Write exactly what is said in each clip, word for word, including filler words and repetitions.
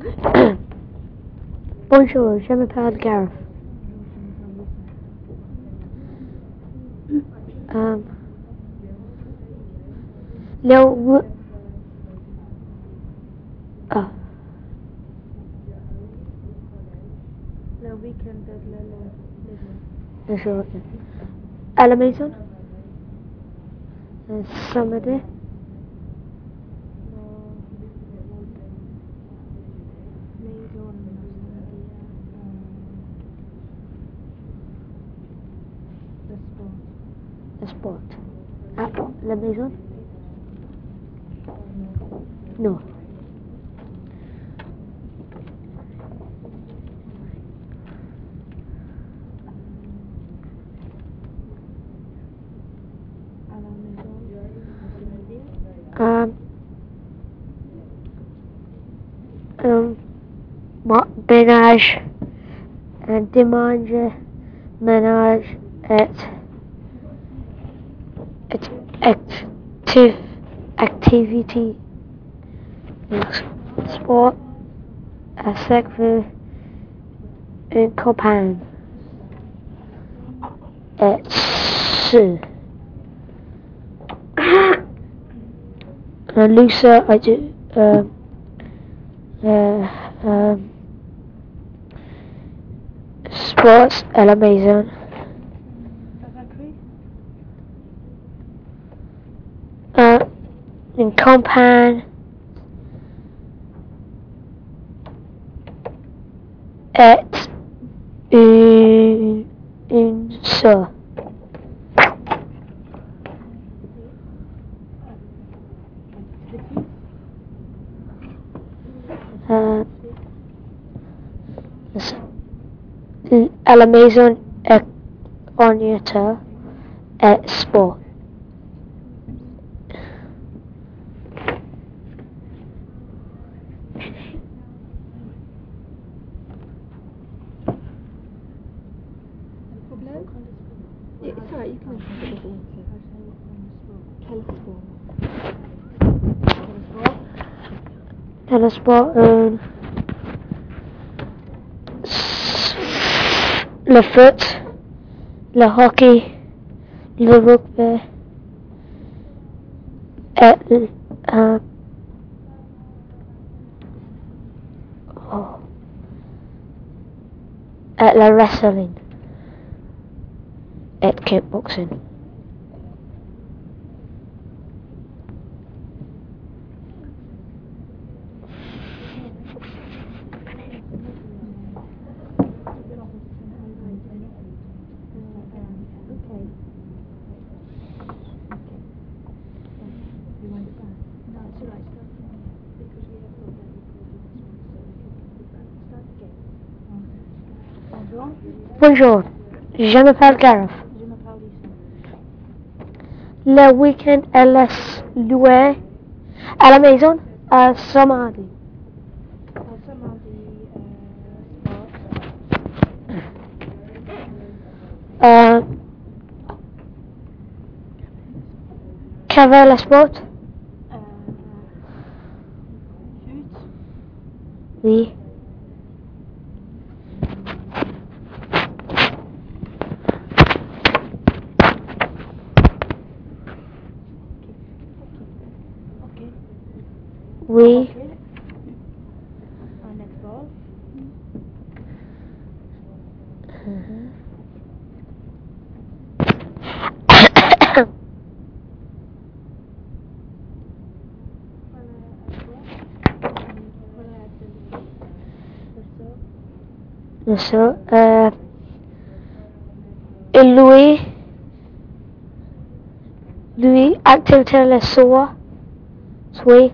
Bonjour, je m'appelle Gareth. Um, le w- ah, Le week-end de le le bonjour. À la maison, euh, samedi, maison le sport. le sport. À la maison? Non. À la maison l'après-midi. Um, um, mo- ménage, un dimanche, ménage, et, et active, activity, sport, à secret, un copain, et ce. Un Lisa, I do, uh, uh, um, sports à la maison. Uh, une campagne et une, une sœur. Uh, à la maison et ordinateur et sport. Problème? Ja, ça, il kan inte Quel sport? Quel sport? Et le sport, euh, le foot, le hockey, le rugby, et, uh, oh, et la wrestling, et kickboxing. Bonjour, je m'appelle Gareth. Je m'appelle Lisa. Le week-end est laisse louer à la maison à samedi. À samedi, sport. Euh, Qu'avait le sport? Euh, foot. Oui. Ok. Oui. Ok. Un netball. Mhm. Le saut. Euh, et lui, lui, activité le saut. Oui.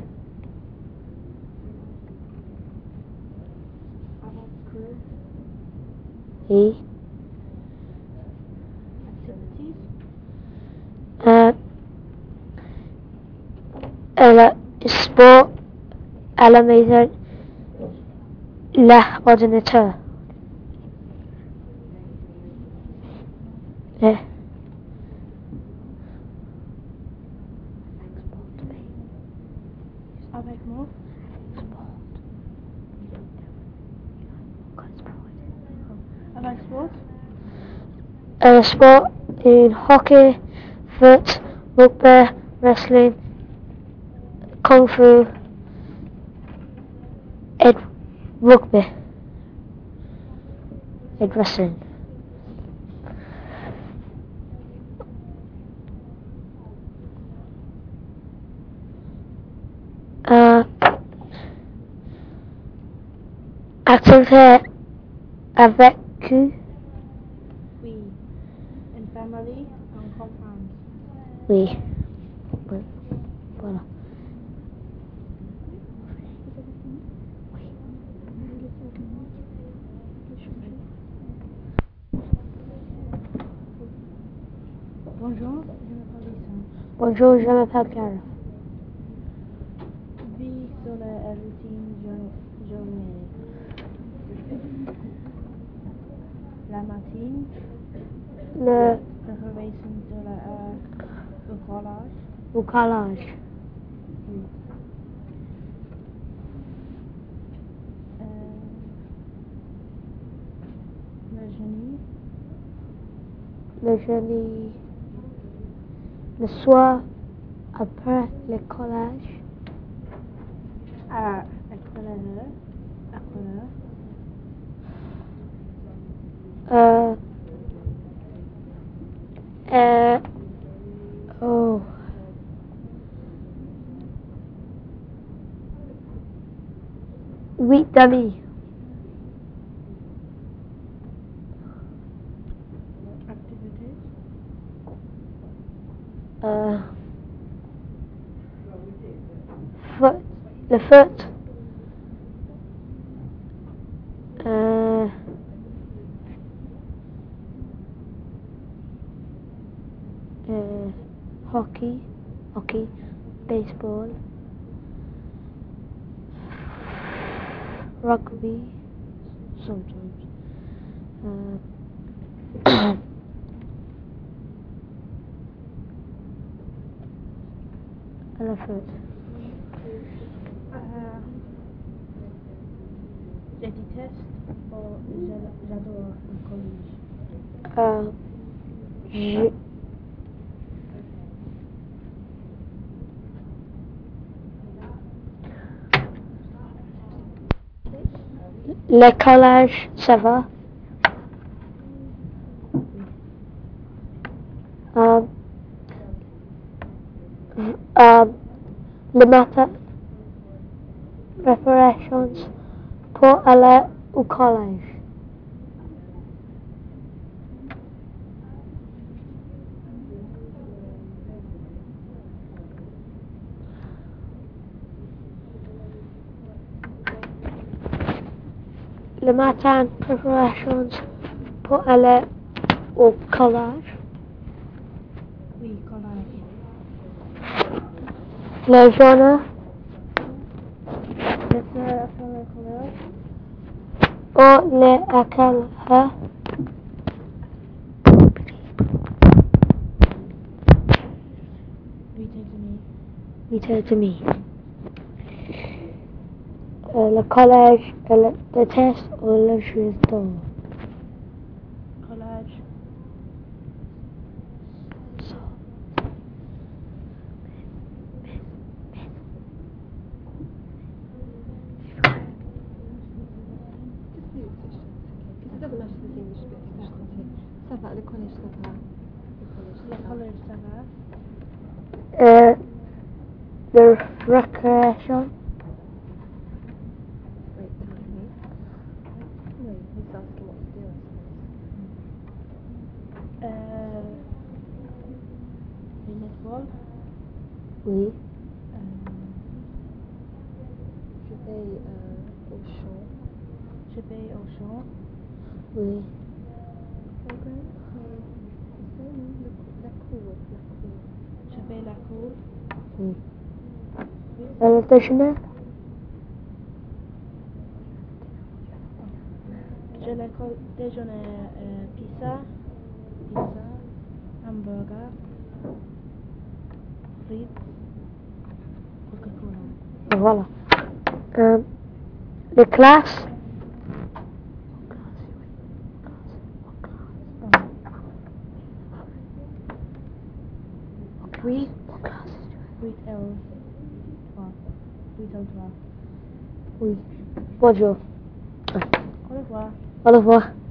Oui. Activities. Euh, et le sport à la maison, l'ordinateur. Le. Avec moi. euh, sport, in hockey, foot, rugby, wrestling, kung fu, et rugby, et wrestling. Euh, activité avec qui? Oui. In family, en campagne. Oui. Oui. Voilà. Bonjour, je m'appelle Lisa. Bonjour, je m'appelle Clara. Vie sur la routine jour- journée. La matinée, Le préparation de la euh, au collage. au collège. Oui. Euh, le génie, Le jeudi, le soir, après le collège. à à quelle heure? À quelle heure? Euh, euh, oh. Huit amis. Activités, Euh, foot, le foot. Euh, euh, hockey, hockey, baseball, rugby, sometimes. Uh, elephant. euh, je déteste ou j'a- j'adore le collège. Uh, j- le collège, ça va. Um, um, le matin, preparations pour aller au collège. Le matin, preparations pour aller au collège. Oui, collège. La journée, Je fais après le collège, ou les à quelle heure? huit heures trente. huit heures trente. Euh, le collège, le, le test ou le judo. Collège, It doesn't matter the English bit, it's that. Ça va, le collège, ça va. Le collège, le ça va. collège, ça va. Euh, the recreation, Wait, time. No, he's asking what you do, I suppose. Euh, le netball, oui. euh, Je vais euh, au champ. je vais au champ, Oui. Programme, mais c'est ça, non? Le cou- La cour, la cour. je vais la cour, Oui. Euh, le déjeuner, je le co- déjeuner euh, pizza, pizza, hamburger, frites, Coca-Cola. voilà. Euh, les classes, Um, huit, Mon classe. huit et onze, trois. huit et trois. Oui. Bonjour. Au revoir. Au revoir.